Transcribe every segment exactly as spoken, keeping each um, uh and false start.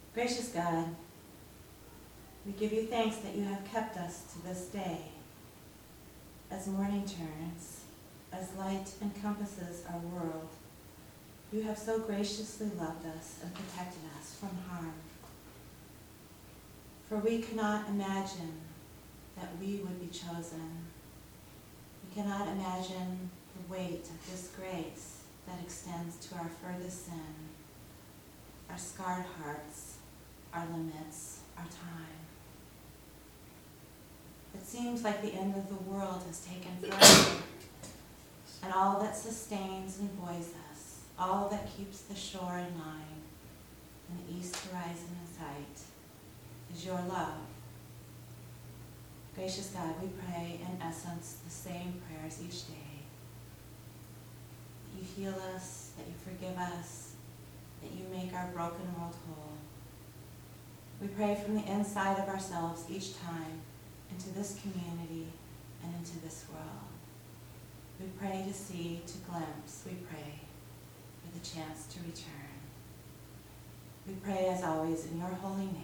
Gracious God, we give you thanks that you have kept us to this day. As morning turns, as light encompasses our world, you have so graciously loved us and protected us from harm. For we cannot imagine that we would be chosen. We cannot imagine the weight of this grace that extends to our furthest sin, our scarred hearts, our limits, our time. It seems like the end of the world has taken forever, and all that sustains and buoys us, all that keeps the shore in line and the east horizon in sight, is your love. Gracious God, we pray in essence the same prayers each day. That you heal us, that you forgive us, that you make our broken world whole. We pray from the inside of ourselves each time into this community and into this world. We pray to see, to glimpse. We pray for the chance to return. We pray as always in your holy name.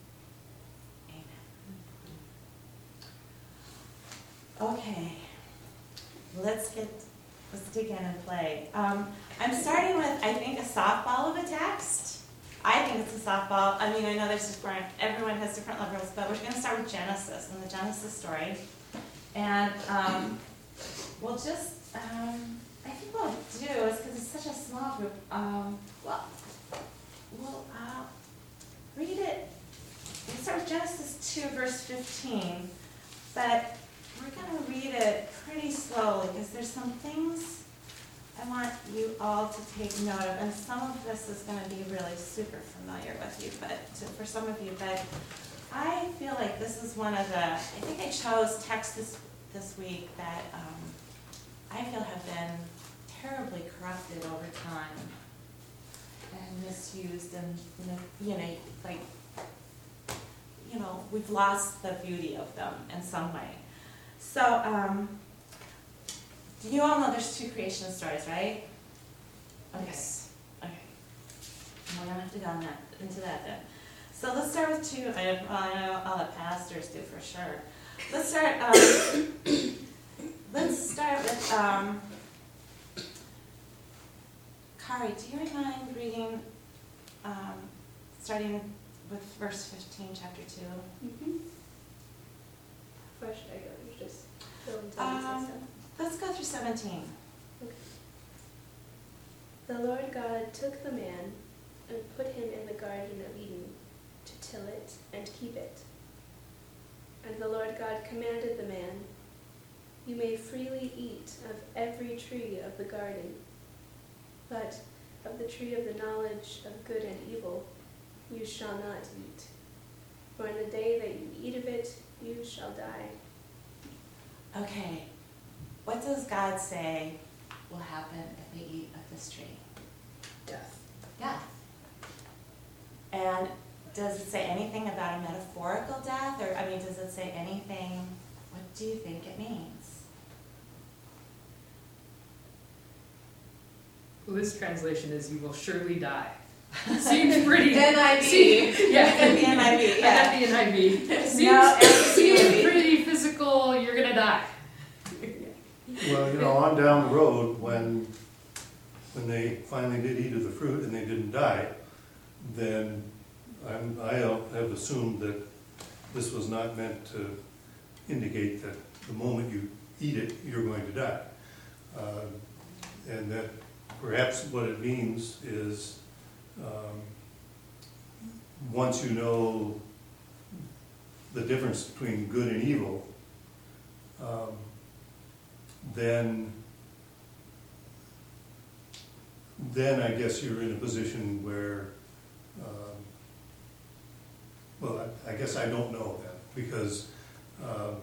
Okay, let's get, let's dig in and play. Um, I'm starting with, I think, a softball of a text. I think it's a softball. I mean, I know there's different, everyone has different levels, but we're going to start with Genesis and the Genesis story. And um, we'll just, um, I think what we'll do is, because it's such a small group, um, well, we'll uh, read it. We'll start with Genesis two, verse fifteen. But we're going to read it pretty slowly because there's some things I want you all to take note of, and some of this is going to be really super familiar with you, but to, for some of you, but I feel like this is one of the, I think I chose texts this, this week that um, I feel have been terribly corrupted over time and misused, and, you know, like, you know, we've lost the beauty of them in some way. So, um, you all know there's two creation stories, right? Okay. Yes. Okay. We're going to have to go on that, into that then. So let's start with two. I, well, I know all the pastors do for sure. Let's start. Um, let's start with um, Kari. Do you mind reading, um, starting with verse fifteen, chapter two? Mm-hmm. Where should I go? You just go and tell Um, me something. let's go through seventeen. Okay. The Lord God took the man and put him in the Garden of Eden to till it and keep it. And the Lord God commanded the man, "You may freely eat of every tree of the garden, but of the tree of the knowledge of good and evil you shall not eat. For in the day that you eat of it, you shall die." Okay, what does God say will happen if they eat of this tree? Death. Death. And does it say anything about a metaphorical death? Or, I mean, does it say anything? What do you think it means? Well, this translation is "you will surely die." Seems pretty. N I V. See, yeah. I got the N I V, yeah. I got the N I V. Seems, No, seems ambiguity. pretty physical. You're gonna die. Well, you know, on down the road, when, when they finally did eat of the fruit and they didn't die, then I'm, I have assumed that this was not meant to indicate that the moment you eat it, you're going to die. Uh, and that perhaps what it means is, um, once you know the difference between good and evil, um, then then I guess you're in a position where, um, well, I, I guess I don't know that, because um,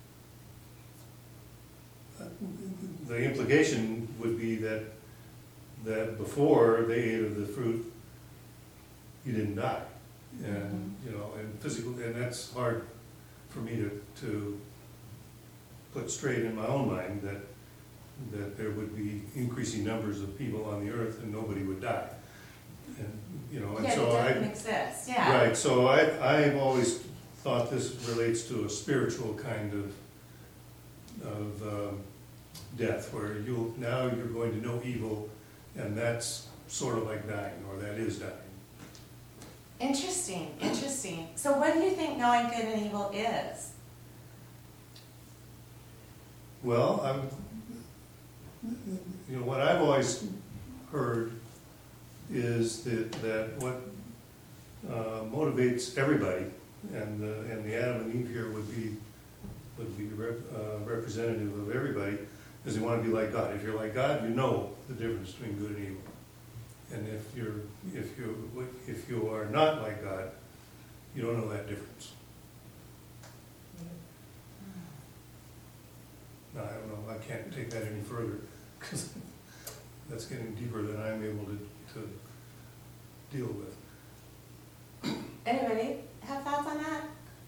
the implication would be that that before they ate of the fruit, you didn't die, and you know, and physical, and that's hard for me to to put straight in my own mind, that that there would be increasing numbers of people on the earth and nobody would die. and, you know, and Yeah, so it I. doesn't exist, yeah. Right, so I, I've always thought this relates to a spiritual kind of, of um, death, where you'll, now you're going to know evil, and that's sort of like dying, or that is dying. Interesting, interesting. So what do you think knowing good and evil is? Well, I'm, you know, what I've always heard is that, that what uh, motivates everybody, and the, and the Adam and Eve here would be, would be rep, uh, representative of everybody, is they want to be like God. If you're like God, you know the difference between good and evil. And if you're, if you, if you are not like God, you don't know that difference. No, I don't know, I can't take that any further, because that's getting deeper than I'm able to, to deal with. Anybody have thoughts on that?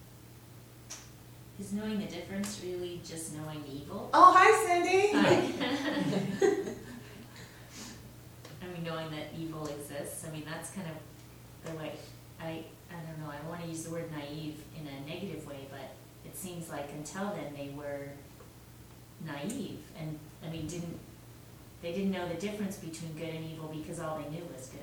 Is knowing the difference really just knowing evil? Oh, hi Cindy! Hi. I mean, knowing that evil exists, I mean, that's kind of the way, I, I don't know, I don't want to use the word naive in a negative way, but it seems like until then they were naive, and, I mean, didn't, they didn't know the difference between good and evil because all they knew was good.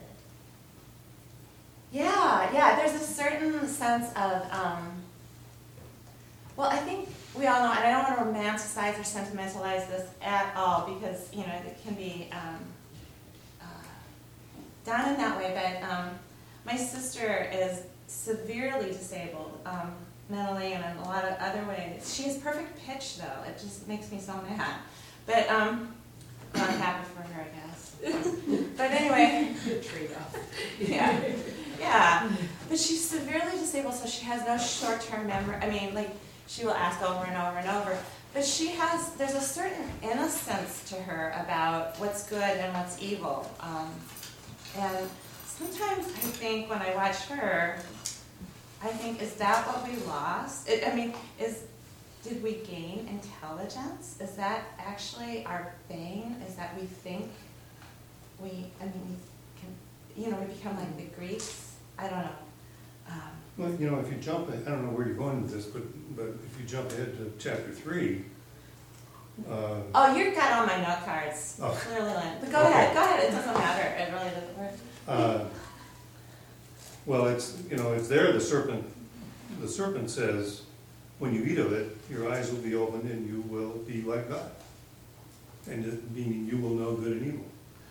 Yeah, yeah, there's a certain sense of, um, well, I think we all know, and I don't want to romanticize or sentimentalize this at all, because, you know, it can be um, uh, done in that way, but um, my sister is severely disabled, um, mentally and in a lot of other ways. She has perfect pitch, though. It just makes me so mad. But um, well, I'm happy for her, I guess. But anyway. Good trade-off. Yeah. Yeah. But she's severely disabled, so she has no short-term memory. I mean, like, she will ask over and over and over. But she has, there's a certain innocence to her about what's good and what's evil. Um, and sometimes I think when I watch her, I think, is that what we lost? It, I mean, is did we gain intelligence? Is that actually our bane? Is that we think we, I mean, we can, you know, we become like the Greeks? I don't know. Um, Well, you know, if you jump, I don't know where you're going with this, but, but if you jump ahead to chapter three, uh, oh, you've got all my note cards, Oh. clearly, Lynn. But go Okay. ahead, go ahead. It doesn't matter. It really doesn't work. uh, well, it's, you know, it's there, the serpent, the serpent says, when you eat of it, your eyes will be opened and you will be like God. And it- meaning you will know good and evil.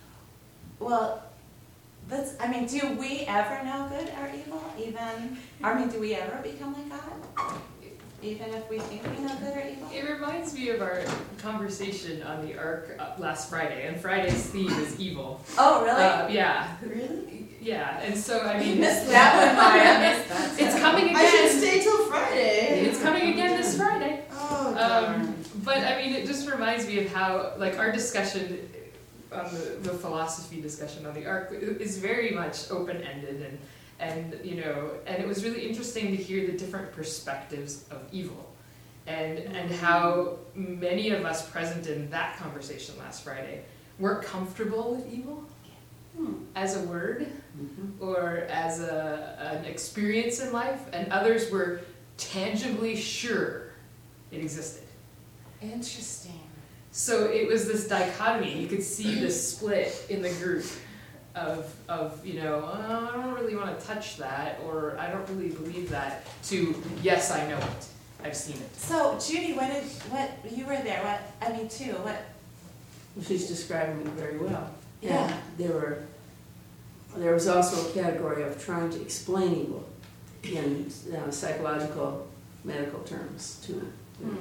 Well, that's, I mean, do we ever know good or evil? Even, I mean, do we ever become like God? Even if we think we know good or evil? It reminds me of our conversation on the Ark uh, last Friday, and Friday's theme is evil. Oh, really? Uh, yeah, Really? yeah, and so I You mean, missed that one, Maya. Missed that. it's coming I should again. stay till Friday. It's coming again this Friday. Oh, darn. Um, but I mean, it just reminds me of how, like, our discussion on the, the philosophy discussion on the Ark is very much open-ended, and and you know, and it was really interesting to hear the different perspectives of evil, and and how many of us present in that conversation last Friday weren't comfortable with evil Hmm. as a word Mhm. or as a an experience in life, and others were tangibly sure it existed. Interesting. So it was this dichotomy. You could see this split in the group of, of you know, oh, I don't really want to touch that, or I don't really believe that, to, yes, I know it. I've seen it. So, Judy, what did, what, you were there, what, I mean, too, what, She's describing it very well. Yeah. And there were, there was also a category of trying to explain evil in uh, psychological, medical terms too.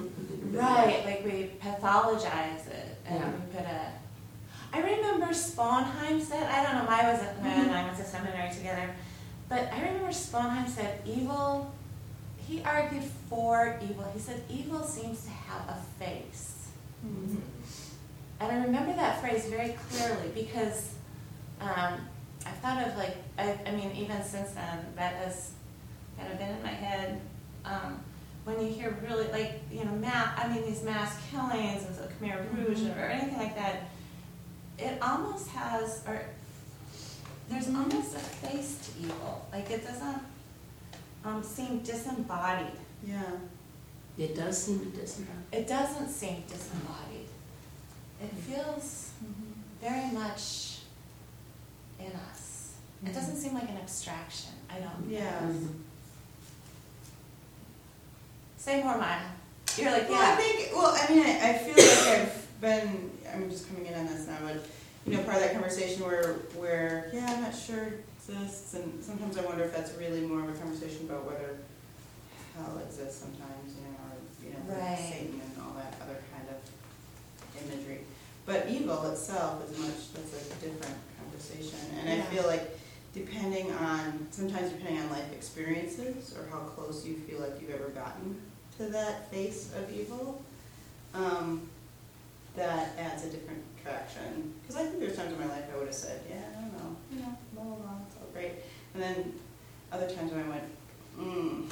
right, like we pathologize it, and Yeah. we put a, I remember Sponheim said, I don't know, I wasn't, Maya and I went to seminary together, but I remember Sponheim said evil, he argued for evil, he said evil seems to have a face. Mhm. And I remember that phrase very clearly because um, I thought of like, I, I mean, even since then, that has kind of been in my head. Um, when you hear really like, you know, mass, I mean, these mass killings and the Khmer Rouge or anything like that, it almost has, or there's almost a face to evil. Like it doesn't um, seem disembodied. Yeah. It does seem to disembowel. It doesn't seem disembodied. It feels very much in us. It doesn't seem like an abstraction. I don't. Yeah. Say more, Maya. You're like, Well, I yeah. think, well, I mean, I, I feel like I've been, I'm just coming in on this now, but, you know, part of that conversation where, where, yeah, I'm not sure it exists, and sometimes I wonder if that's really more of a conversation about whether hell exists sometimes, you know, or, you know, Right. Satan and all that other kind of imagery. But evil itself is much, that's a different conversation, and I Yeah. feel like depending on, sometimes depending on life experiences, or how close you feel like you've ever gotten to that face of evil, um, that adds a different traction. Because I think there's times in my life I would have said, yeah, I don't know, you know, blah, blah, blah, it's all great. And then other times when I went, mm.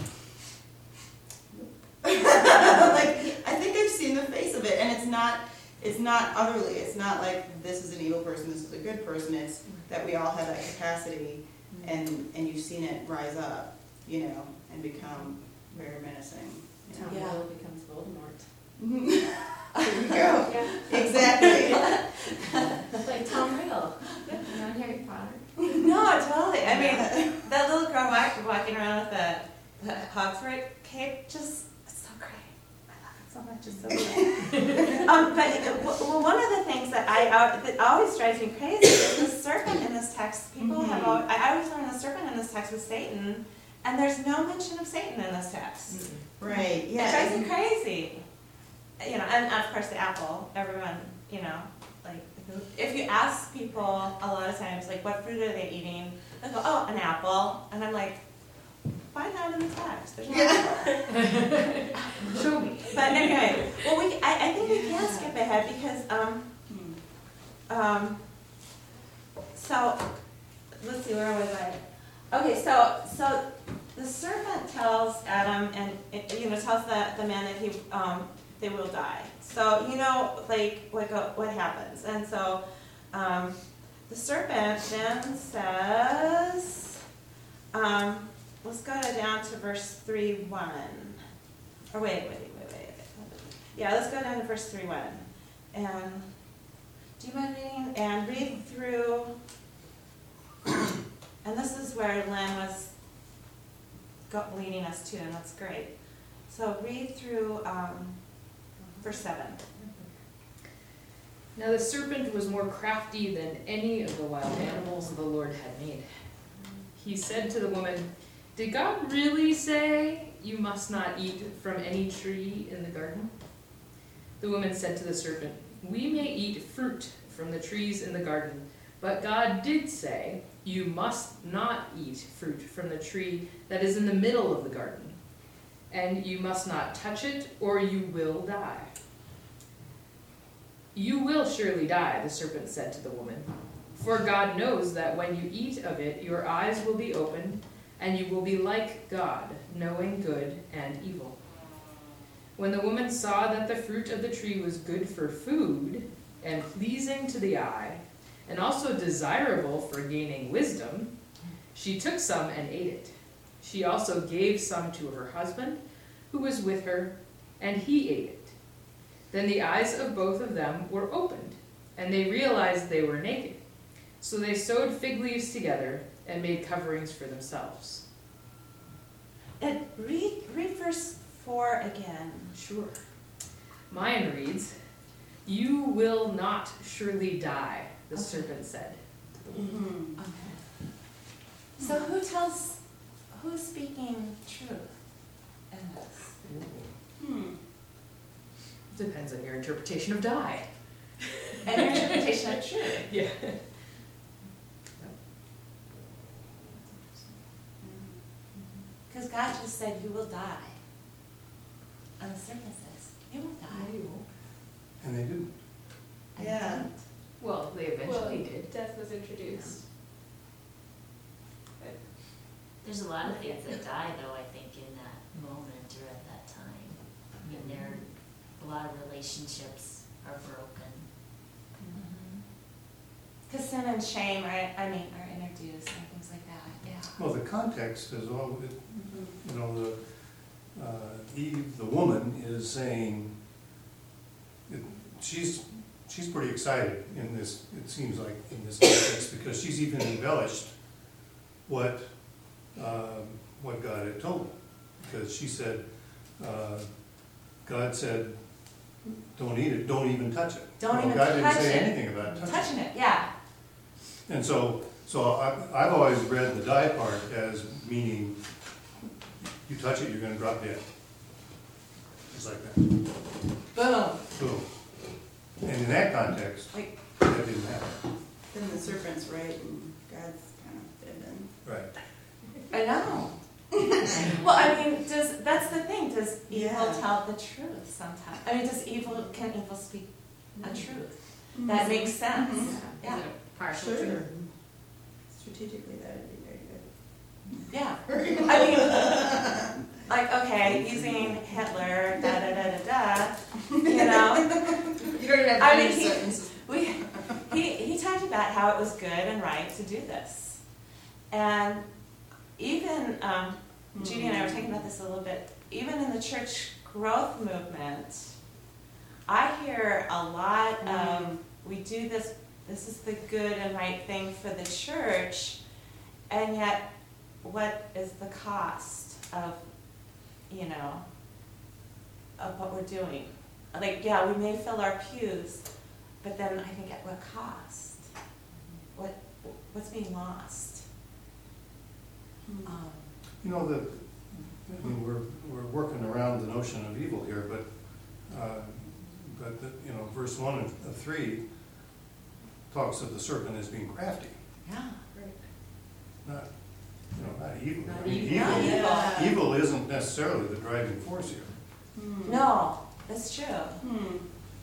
like, I think I've seen the face of it, and it's not, it's not otherly. It's not like this is an evil person, this is a good person. It's that we all have that capacity, and, and you've seen it rise up, you know, and become very menacing. You know? Tom Yeah. Riddle becomes Voldemort. There you go. Exactly. Like Tom Riddle. You know, Harry Potter. No, totally. I mean, that little girl walk, walking around with the, the Hogwarts cape, just, it's so great. I love it so much. It's so good. um, but uh, well, one of the things that I uh, that always drives me crazy is the serpent in this text. People have Mhm. always, I always learned the serpent in this text was Satan, and there's no mention of Satan in this text. Right, It yeah. drives me crazy. You know, and of course the apple. Everyone, you know, like if you ask people a lot of times, like, what fruit are they eating? They go, oh, an apple, and I'm like, find out in the text. There's no apple. Show me. But anyway, well, we I, I think we can skip ahead because um Hmm. um. So let's see, where was I? Okay, so so the serpent tells Adam and it, you know tells the the man that he um they will die. So you know like what go, what happens, and so um the serpent then says um let's go down to verse three one. Or wait wait wait wait wait. Yeah, let's go down to verse three one. And do you mind reading and read through? And this is where Lynn was go, leading us to, and that's great. So read through um, verse seven. Now the serpent was more crafty than any of the wild animals the Lord had made. He said to the woman, "Did God really say you must not eat from any tree in the garden?" The woman said to the serpent, "We may eat fruit from the trees in the garden, but God did say, you must not eat fruit from the tree that is in the middle of the garden, and you must not touch it, or you will die." "You will surely die," the serpent said to the woman, "for God knows that when you eat of it, your eyes will be opened, and you will be like God, knowing good and evil." When the woman saw that the fruit of the tree was good for food, and pleasing to the eye, and also desirable for gaining wisdom, she took some and ate it. She also gave some to her husband, who was with her, and he ate it. Then the eyes of both of them were opened, and they realized they were naked. So they sewed fig leaves together and made coverings for themselves. And read read verse four again. Sure. Mine reads, "You will not surely die," the Okay. serpent said. Mm-hmm. Okay. So who tells who's speaking truth in this? Hmm. Depends on your interpretation of die. And your interpretation of truth. Yeah. Because God just said you will die. And the serpent says, you will die. And they didn't. I Yeah. didn't. Well, they eventually Well, did. death was introduced. There's a lot of things that die though, I think, in that moment or at that time. I mean, there, a lot of relationships are broken. Because sin and shame are, I mean, are introduced juice and things like that, yeah. Well, the context is all, it- Mhm. you know, the, uh, Eve, the woman, is saying, it- she's, she's pretty excited in this, it seems like, in this context, because she's even embellished what, um, what God had told her. Because she said, uh, God said, don't eat it, don't even touch it. Don't Well, even God didn't touch say it. anything about touching it. Touching it, yeah. And so, so I, I've always read the die part as meaning, you touch it, you're gonna drop dead. Just like that, Boom. boom. And in that context, Like, that didn't happen. Then the serpent's right and God's kind of fibbing. Right. I know. Well, I mean, does, that's the thing, does evil Yeah. tell the truth sometimes? I mean, does evil, can evil speak a truth? Mhm. That makes sense, Mhm. yeah, Is it a partial Sure. truth? Strategically, that would be very good. yeah. I mean, like, okay, using Hitler, da da da da da, you know? You don't even have I to mean, use he- sentences. We, he, he talked about how it was good and right to do this. And even, um, Judy and I were talking about this a little bit, even in the church growth movement, I hear a lot of, we do this, this is the good and right thing for the church, and yet what is the cost of, you know, of what we're doing? Like, yeah, we may fill our pews, but then I think at what cost? What, what's being lost? Mhm. Um, You know, the, I mean, we're, we're working around the notion of evil here, but, uh, but, the, you know, verse one of, of three talks of the serpent as being crafty, yeah. not, you know, not evil. Not I mean, evil. Not evil, Yeah. evil isn't necessarily the driving force here. Hmm. No, that's true. Hmm.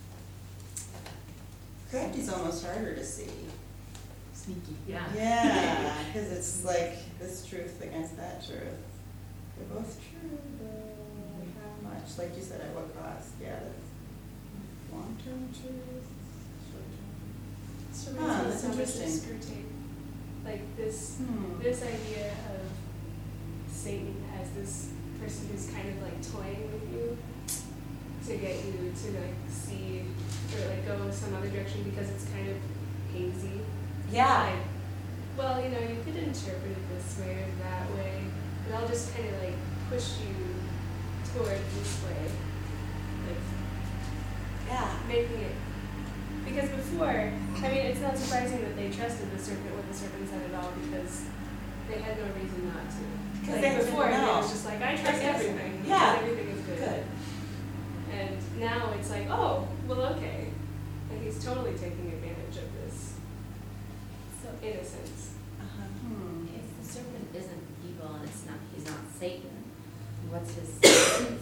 Crafty's almost harder to see. Sneaky. Yeah. Yeah, because it's like this truth against that truth. They're both true, but how much? Like you said, at what cost? Yeah, that's long-term truth, short-term. So Huh, it's that's so much interesting. screwtape. Like this, Hmm. this idea of Satan as this person who's kind of like toying with you to get you to like see or like go some other direction because it's kind of hazy. Yeah. Like, well, you know, you could interpret it this way or that way, but I'll just kind of like push you toward this way, like Yeah. making it. Because before, I mean, it's not surprising that they trusted the serpent when the serpent said it all because they had no reason not to. Because Like they didn't before, know. it was just like, I trust everything. because Yeah. Everything is good. Good. And now it's like, oh, well, okay. And he's totally taking advantage of this So innocence. Uh-huh. Hmm. if the serpent isn't evil and it's not, he's not Satan, what's his motive?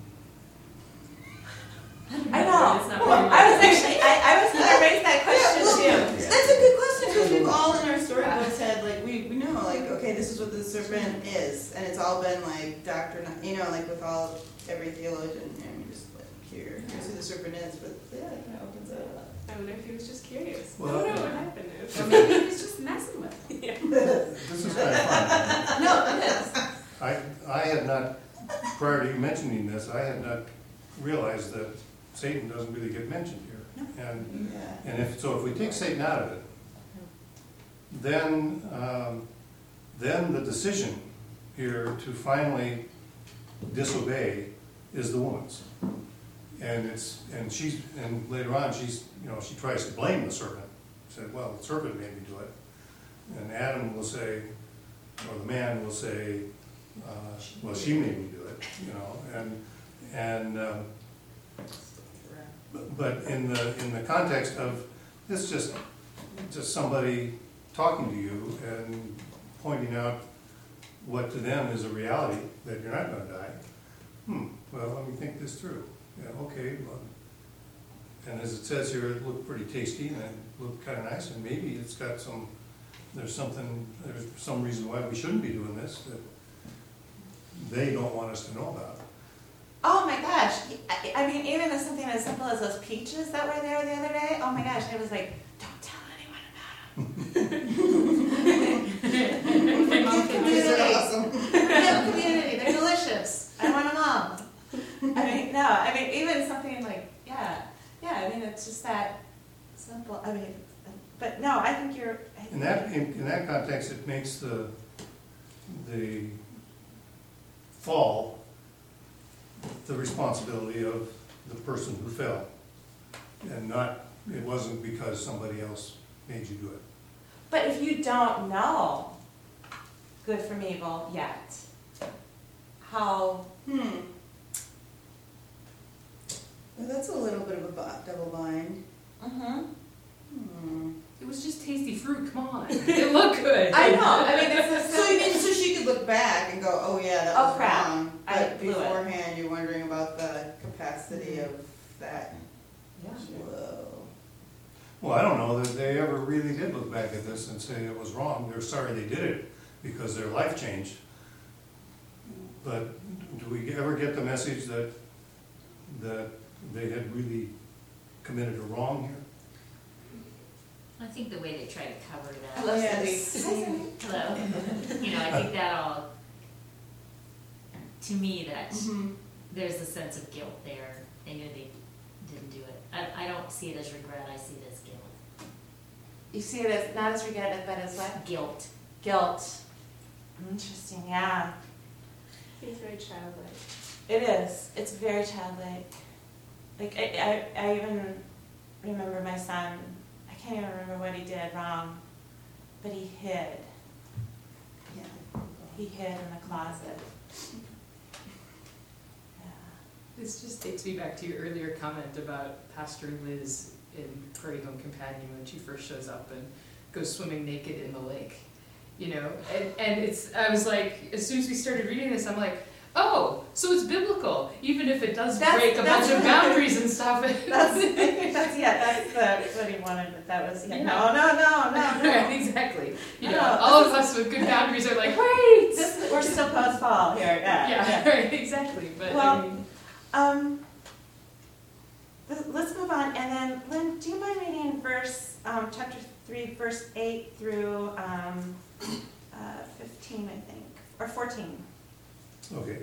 I know. It's not Well, really I was like- actually, I, I was gonna raise that question too. That's a good question because we've all in our storybooks had like we, we know like okay this is what the serpent is and it's all been like doctrine you know like with all every theologian and you just like here here's who the serpent is but yeah it kind of opens it up. I wonder if he was just curious. Well, I don't know yeah. what happened is. Or maybe he was just messing with him. Yeah. This is kind of fun. No, it is. I, I had not, prior to you mentioning this, I had not realized that Satan doesn't really get mentioned here. And, Yeah. and if, so if we take Satan out of it, then, um, then the decision here to finally disobey is the woman's. And it's, and she's, and later on, she's, you know, she tries to blame the serpent. Said, well, the serpent made me do it. And Adam will say, or the man will say, uh, well, she made me do it, you know, and, and, um, but- but in the, in the context of, this just, just somebody talking to you and pointing out what to them is a reality, that you're not gonna die. Hmm, well, let me think this through. Yeah, okay, well, and as it says here, it looked pretty tasty and it looked kinda nice, and maybe it's got some, there's something, there's some reason why we shouldn't be doing this that they don't want us to know about. Oh my gosh. I, I mean, even as something as simple as those peaches that were there the other day, oh my gosh, it was like, don't tell anyone about them. but no, I think you're. I In think that, in, in that context, it makes the, the fall the responsibility of the person who fell. And not, it wasn't because somebody else made you do it. But if you don't know good from evil yet, how, Hmm. Well, that's a little bit of a bu- double bind. mm-hmm. Hmm. It was just tasty fruit, come on. It looked good. I know, I mean, this is. So you mean, so she could look back and go, oh yeah, that Oh, was crap. wrong. I But blew it. beforehand, you're wondering about the capacity of that. Yeah. Whoa. Well, I don't know that they ever really did look back at this and say it was wrong. They're sorry they did it because their life changed. But do we ever get the message that, that they had really committed a wrong here? I think the way they try to cover I that, love Yes. Cindy. hello, you know, I think that all, to me, that Mhm. there's a sense of guilt there. They knew they didn't do it. I, I don't see it as regret, I see it as guilt. You see it as, not as regret, but as what? Guilt. Guilt. Interesting, yeah. It's very childlike. It is. It's very childlike. Like, I, I, I even remember my son, I can't even remember what he did wrong, but he hid. Yeah. He hid in the closet. Yeah. This just takes me back to your earlier comment about Pastor Liz in Prairie Home Companion when she first shows up and goes swimming naked in the lake. You know, and, and it's, I was like, as soon as we started reading this, I'm like, oh, so it's biblical, even if it does That's- break a that's bunch of what- boundaries and stuff. That's, that's, yeah, that's the, what he wanted, but that was, yeah, Yeah. no, no, no, no, Right, no. exactly. You know, No, all this of us with good boundaries are like, wait! This, we're still post-fall here, yeah. Yeah, right, exactly. But Well, I mean, Um, let's let's move on, and then, Lynn, do you mind reading verse, um, chapter three, verse eight through, um, uh, fifteen, I think, or fourteen? Okay.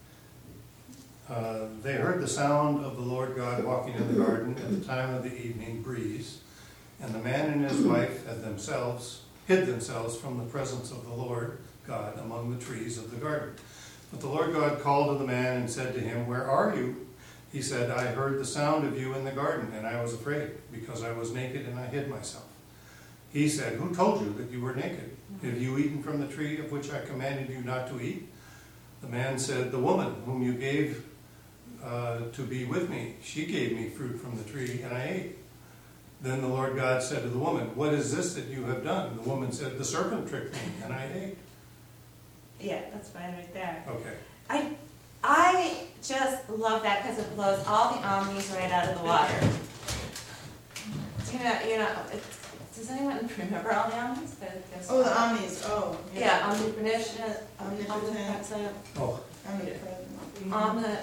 Uh, They heard the sound of the Lord God walking in the garden at the time of the evening breeze, and the man and his wife had themselves, hid themselves from the presence of the Lord God among the trees of the garden. But the Lord God called to the man and said to him, "Where are you?" He said, "I heard the sound of you in the garden, and I was afraid, because I was naked and I hid myself." He said, "Who told you that you were naked? Have you eaten from the tree of which I commanded you not to eat?" The man said, "The woman whom you gave uh, to be with me, she gave me fruit from the tree, and I ate." Then the Lord God said to the woman, "What is this that you have done?" The woman said, "The serpent tricked me, and I ate." Yeah, that's fine right there. Okay. I, I just love that because it blows all the omnis right out of the water. You know, you know, it's, does anyone remember all the omnis? There- there's- Oh, the omnis, oh. Yeah, omnipotent, Omnipotent. omnipresent, Oh, Omnipresent. omni.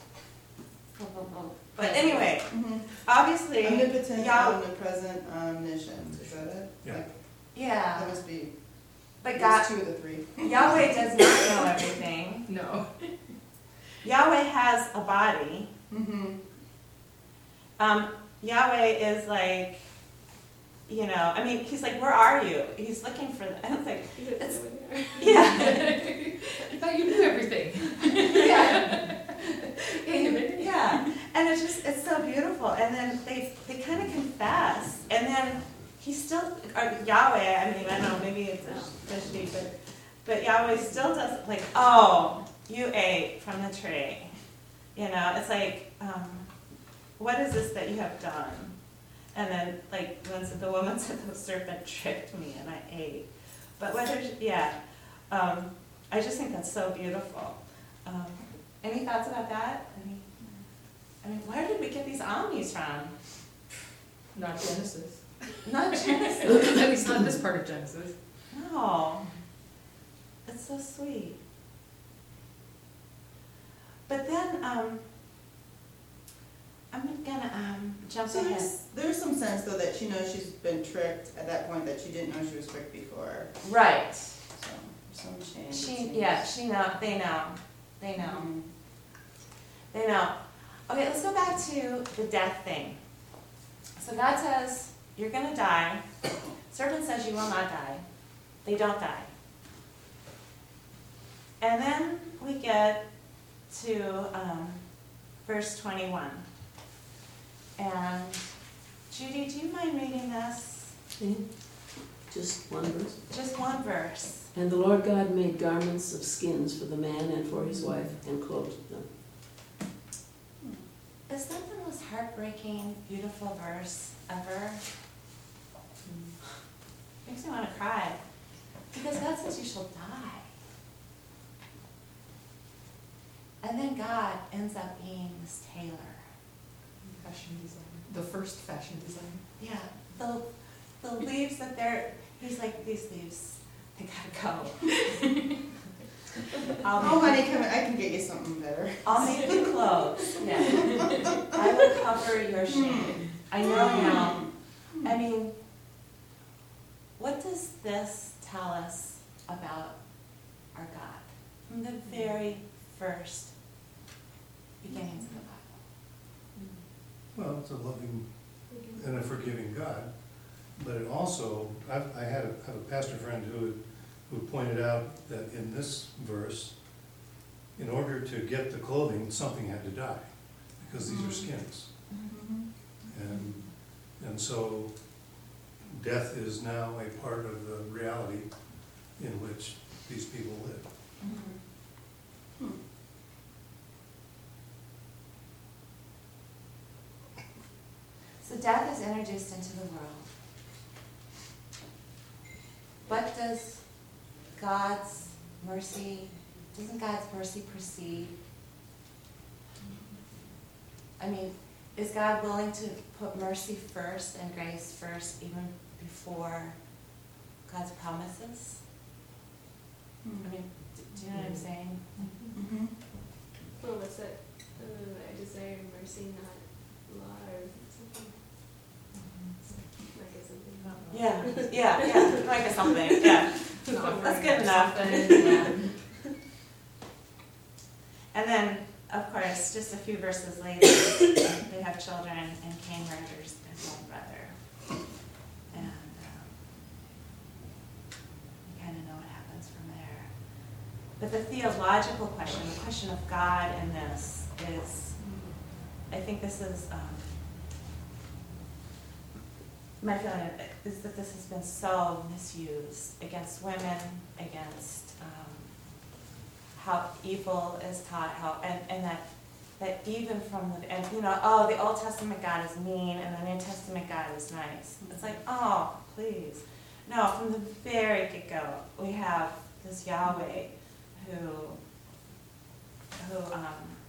But anyway, Mhm. obviously, Omnipotent, Yah- omnipresent, omniscient, is that it? Yeah. Like, yeah, that must be, but there's God, two of the three. Yahweh does not know everything. no. Yahweh has a body. Mm-hmm. Um, Yahweh is like, you know, I mean, he's like, where are you? He's looking for them. I was like, You don't It's- know when they are. yeah, I thought you knew everything. yeah, yeah. And it's just, it's so beautiful. And then they, they kind of confess, and then he still, or Yahweh. I mean, I don't know, maybe it's a fishy, but, but Yahweh still does like, oh, you ate from the tree. You know, it's like, um, what is this that you have done? And then, like, when the woman said the serpent tricked me and I ate. But whether, yeah, um, I just think that's so beautiful. Um, any thoughts about that? Any, I mean, where did we get these omnis from? Not Genesis. Not Genesis. At least not this part of Genesis. No. It's so sweet. But then, um, I'm gonna um, jump So ahead. there's, there's some sense though that she knows she's been tricked at that point, that she didn't know she was tricked before, Right. so, some change. it She, seems. yeah, she know, they know, they know, Mhm. they know. Okay, let's go back to the death thing. So God says, you're gonna die. Serpent says you will not die. They don't die. And then we get to um, verse twenty-one. And Judy, do you mind reading this? Okay. Just one verse. Just one verse. And the Lord God made garments of skins for the man and for his wife, and clothed them. Is that the most heartbreaking, beautiful verse ever? Makes me want to cry. Because God says you shall die. And then God ends up being this tailor. Fashion designer. The first fashion designer. Yeah, the, the leaves that they're, he's like, these leaves, they gotta go. I'll Oh, make, honey, come, I can get you something better. I'll make you clothes, yeah. I will cover your shame. I know now. I mean, what does this tell us about our God? From the very first beginnings of the Bible. Well, it's a loving and a forgiving God, but it also, I've, I had a, have a pastor friend who, who pointed out that in this verse, in order to get the clothing, something had to die, because these are skins. And, and so death is now a part of the reality in which these people live. Hmm. So death is introduced into the world. What does God's mercy, doesn't God's mercy proceed? I mean, is God willing to put mercy first and grace first even before God's promises? I mean, d- do you know what I'm saying? Mm-hmm. Well, what's it? Uh, I desire mercy, not law, or something. Like something. Yeah, yeah, yeah, like a something, yeah. That's good enough. Yeah. And then, of course, just a few verses later, they have children, and Cain murders his own brother. And um, you kind of know what happens from there. But the theological question, the question of God in this is, I think this is, um, my feeling is that this has been so misused against women, against um, how evil is taught, how and, and that that even from the and you know, oh, the Old Testament God is mean and the New Testament God is nice. It's like, oh, please. No, from the very get-go, we have this Yahweh who who um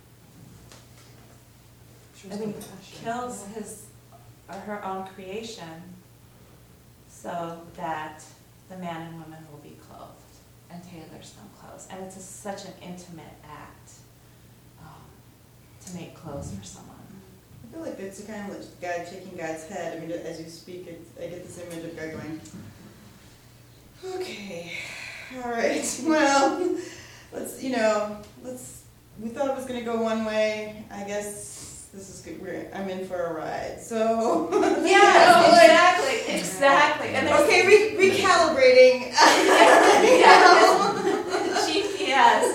I mean kills his or her own creation so that the man and woman will be clothed and tailors them clothes. And it's a, such an intimate act um, to make clothes for someone. I feel like it's kind of like God shaking God's head. I mean, as you speak, it's, I get this image of God going, okay, all right, well, let's, you know, let's, we thought it was going to go one way. I guess this is good. We're, I'm in for a ride. So, Yes, exactly, exactly. And there's- okay, re- recalibrating. G P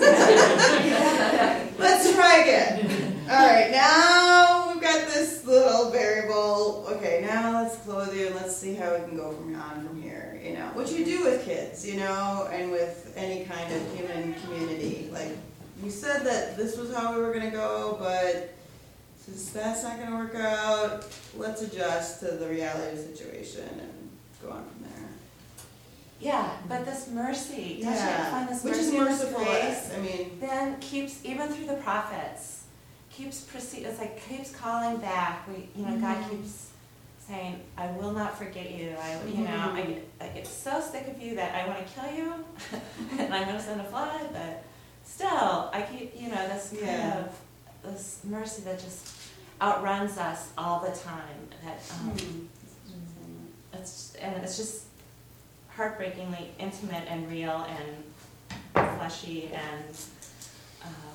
S. Let's try again. All right, now we've got this little variable. Okay, now let's clothe you and let's see how we can go from on from here. You know, what you do with kids, you know, and with any kind of human community. Like, we said that this was how we were going to go, but since that's not going to work out, let's adjust to the reality of the situation and go on from there. Yeah, but this mercy, don't you Yeah, find this which mercy is in merciful. this grace? I mean, Then keeps, even through the prophets, keeps proceed. It's like keeps calling back. We, you know, God Mhm. keeps saying, "I will not forget you." I, you know, I get, I get so sick of you that I want to kill you, and I'm going to send a flood. But still, I keep, you know, this kind Yeah. of this mercy that just outruns us all the time. That um, hmm. it's and it's just heartbreakingly intimate and real and fleshy and um,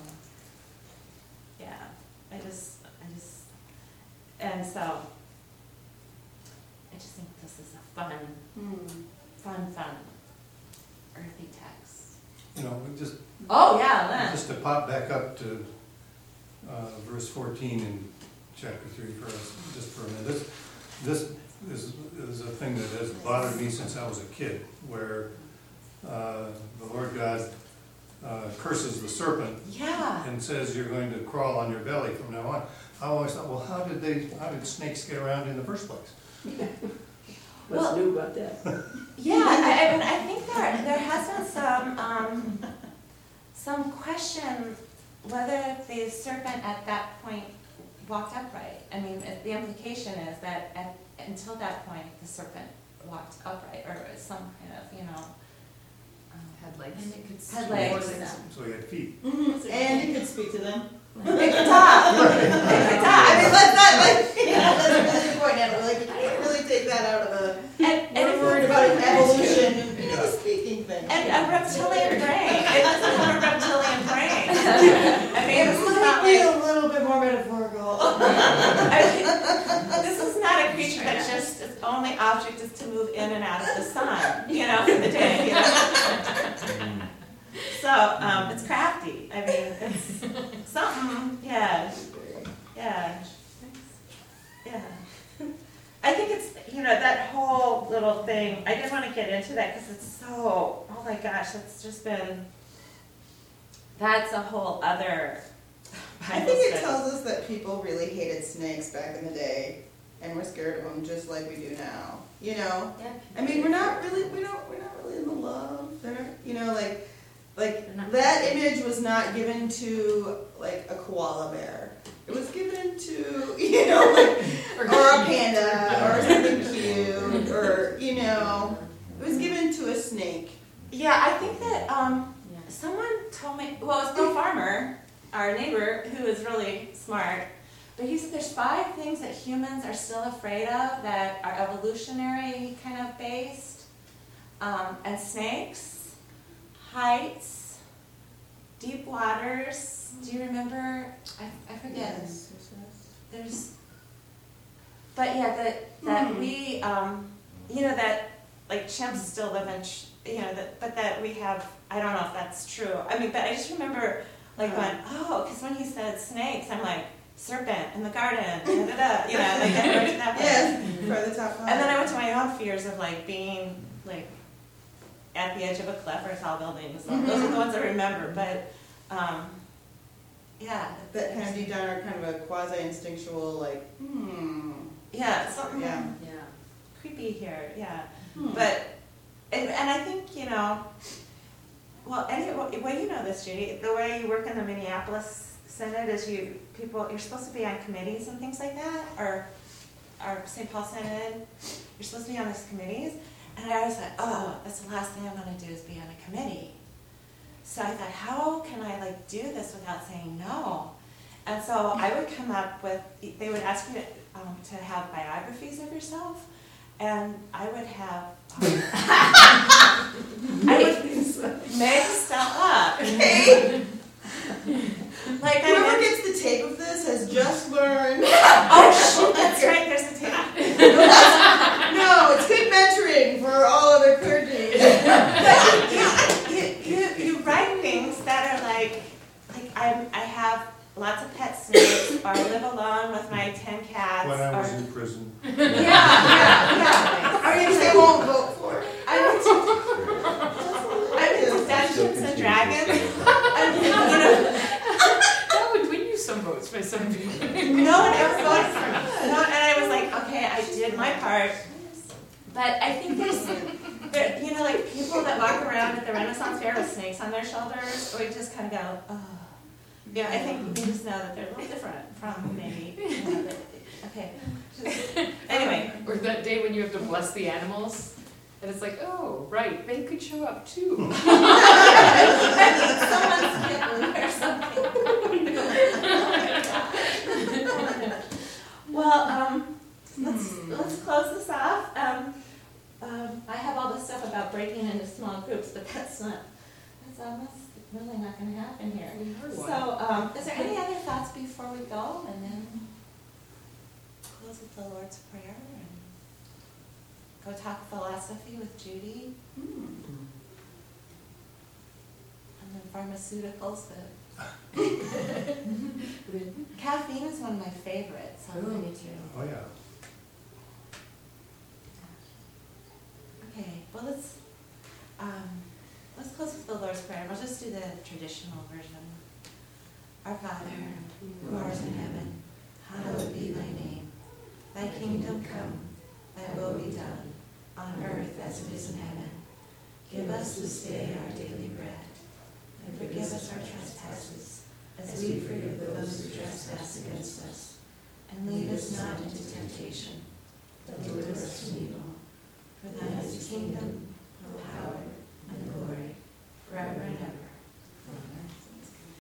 yeah, I just I just and so just think this is a fun, Hmm. fun, fun, earthy text. You know, we just, Oh, yeah, Lynn. just to pop back up to uh, verse fourteen in chapter three for us, just for a minute. This, this is, is a thing that has bothered me since I was a kid, where uh, the Lord God uh, curses the serpent Yeah. and says you're going to crawl on your belly from now on. I always thought, well, how did they, how did snakes get around in the first place? What's Well- new about that? Yeah, I, I mean, I think there, there has been some, um, some question whether the serpent at that point walked upright. I mean, it- the implication is that at, until that point, the serpent walked upright, or some kind of, you know, um, Had legs. And it could Had legs. legs. So he had feet. Mhm. And you could speak to them. it could talk. It could talk. I mean, let's not, like, you know, that's really the point, Natalie, like, you can't really take that out of the, And, and we're if worried it's- about evolution, and, you know, the speaking thing. And a reptilian brain. It doesn't have a reptilian brain. I mean, this is not Be like, a little bit more metaphorical. I mean, this is not a creature that just, its only object is to move in and out of the sun, you know, for the day. You know? So, um, it's crafty. I mean, it's something, yeah, yeah, yeah. I think it's, you know, that whole little thing, I didn't want to get into that because it's so, oh my gosh, it's just been, that's a whole other I Bible think it study. tells us that people really hated snakes back in the day, and were scared of them just like we do now. You know, Yeah. I mean, we're not really, we don't, we're not really in the love. They're, you know, like, like They're not- that image was not given to like a koala bear. It was given to, you know, like, or a panda, or something cute, or you know, it was given to a snake. Yeah, I think that um, someone told me, well, it was Bill Farmer, our neighbor, who is really smart, but he said there's five things that humans are still afraid of that are evolutionary kind of based, um, and snakes, heights, deep waters. Do you remember? I, I forget. There's, but yeah, that that Mhm. we, um, you know, that like chimps still live in, ch- you know, that, but that we have. I don't know if that's true. I mean, but I just remember like going, oh, because when he said snakes, I'm like serpent in the garden, da, da, da, you know, like I went to that. Yes, place. for the top five. And then I went to my own fears of like being like at the edge of a cliff or tall building. So those are the ones I remember. But um, yeah, that kind of deep down are kind of a quasi-instinctual, like, hmm. yeah, something Yeah. Yeah. creepy here. Yeah. hmm. But, and, and I think, you know, well, any, well, you know this, Judy, the way you work in the Minneapolis Synod is you, people, you're supposed to be on committees and things like that, or, or Saint Paul Synod, you're supposed to be on these committees, and I always thought, oh, that's the last thing I'm gonna do is be on a committee. So I thought, how can I like do this without saying no? And so I would come up with, they would ask me to, um, to have biographies of yourself, and I would have, um, I would make stuff up. Hey, Like I whoever meant, gets the tape of this has just learned. oh shoot, that's right, there's a tape. No, it's good mentoring for all other clergy. you, you, you write things that are like, like I, I have lots of pet snakes, or I live alone with my ten cats, When I was or, in prison. yeah, yeah, yeah. Or if they won't vote for it. I went to, I went to Dungeons and Dragons, and, you know, That would win you some votes by some people. no one ever voted for me. No, and I was like, okay, I did my part. But I think there's, there, you know, like people that walk around at the Renaissance Fair with snakes on their shoulders, we just kind of go, oh. Yeah, I think we just know that they're a little different from maybe, you know, that- okay. Just- Anyway, Or that day when you have to bless the animals, and it's like, oh, right, they could show up too. someone's kitten or something. Well, um, let's, let's close this off. Um, um, I have all this stuff about breaking into small groups, but that's not, that's almost really not gonna happen here. We heard one. So, um, is there any other thoughts before we go, and then close with the Lord's Prayer? And go talk philosophy with Judy, Hmm. and then pharmaceuticals, the caffeine is one of my favorites, so I'm ready to. Oh, yeah. Okay, well, let's, um, let's close with the Lord's Prayer. We'll just do the traditional version. Our Father, who art in heaven, hallowed be thy name. Thy kingdom come, thy will be done, on earth as it is in heaven. Give us this day our daily bread, and forgive us our trespasses, as we forgive those who trespass against us. And lead us not into temptation, but deliver us from evil. For thine is the kingdom,